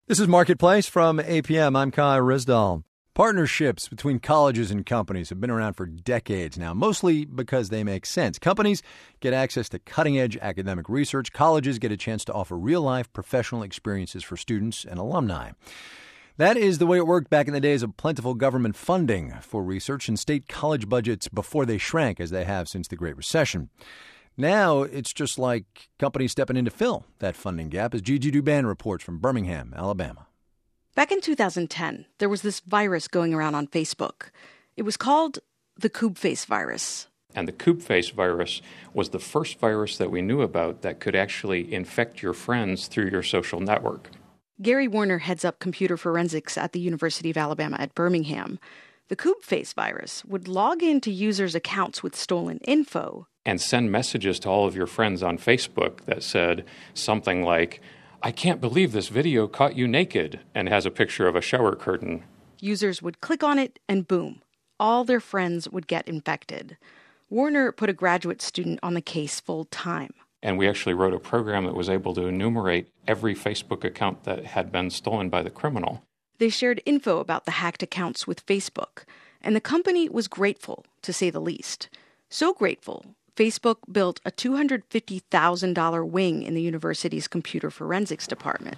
This is Marketplace from APM. I'm Kai Rizdal. Partnerships between colleges and companies have been around for decades now, mostly because they make sense. Companies get access to cutting-edge academic research. Colleges get a chance to offer real-life professional experiences for students and alumni. That is the way it worked back in the days of plentiful government funding for research and state college budgets before they shrank, as they have since the Great Recession. Now, it's just like companies stepping in to fill that funding gap, as Gigi Douban reports from Birmingham, Alabama. Back in 2010, there was this virus going around on Facebook. It was called the Kubefface virus. And the Kubefface virus was the first virus that we knew about that could actually infect your friends through your social network. Gary Warner heads up computer forensics at the University of Alabama at Birmingham. The Kubefface virus would log into users' accounts with stolen info and send messages to all of your friends on Facebook that said something like, "I can't believe this video caught you naked," and has a picture of a shower curtain. Users would click on it and boom, all their friends would get infected. Warner put a graduate student on the case full time. And we actually wrote a program that was able to enumerate every Facebook account that had been stolen by the criminal. They shared info about the hacked accounts with Facebook, and the company was grateful, to say the least. So grateful, Facebook built a $250,000 wing in the university's computer forensics department.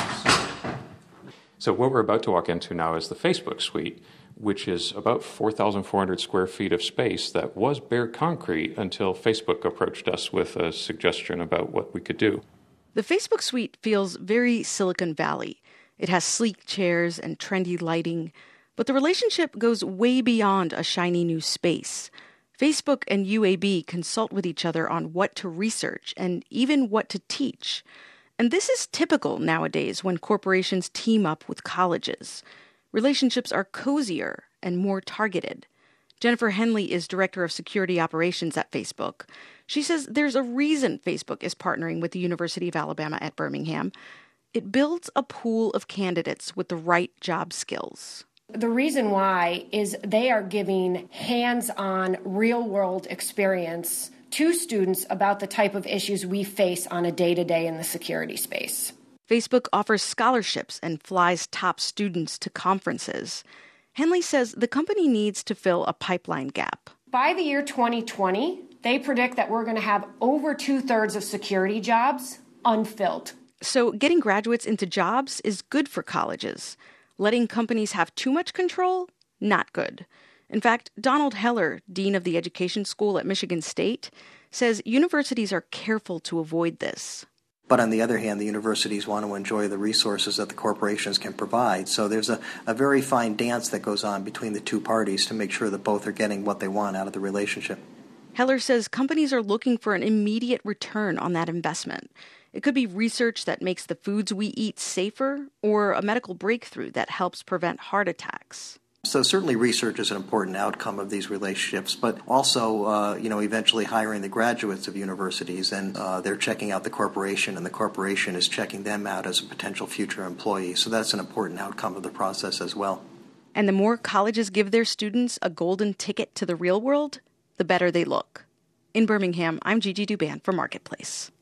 So what we're about to walk into now is the Facebook suite, which is about 4,400 square feet of space that was bare concrete until Facebook approached us with a suggestion about what we could do. The Facebook suite feels very Silicon Valley. It has sleek chairs and trendy lighting, but the relationship goes way beyond a shiny new space. Facebook and UAB consult with each other on what to research and even what to teach. And this is typical nowadays when corporations team up with colleges. Relationships are cozier and more targeted. Jennifer Henley is Director of Security Operations at Facebook. She says there's a reason Facebook is partnering with the University of Alabama at Birmingham. It builds a pool of candidates with the right job skills. The reason why is they are giving hands-on, real-world experience to students about the type of issues we face on a day-to-day in the security space. Facebook offers scholarships and flies top students to conferences. Henley says the company needs to fill a pipeline gap. By the year 2020, they predict that we're going to have over 2/3 of security jobs unfilled. So getting graduates into jobs is good for colleges. Letting companies have too much control? Not good. In fact, Donald Heller, dean of the education school at Michigan State, says universities are careful to avoid this. But on the other hand, the universities want to enjoy the resources that the corporations can provide. So there's a very fine dance that goes on between the two parties to make sure that both are getting what they want out of the relationship. Heller says companies are looking for an immediate return on that investment. It could be research that makes the foods we eat safer or a medical breakthrough that helps prevent heart attacks. So certainly research is an important outcome of these relationships, but also, eventually hiring the graduates of universities, and they're checking out the corporation, and the corporation is checking them out as a potential future employee. So that's an important outcome of the process as well. And the more colleges give their students a golden ticket to the real world, the better they look. In Birmingham, I'm Gigi Douban for Marketplace.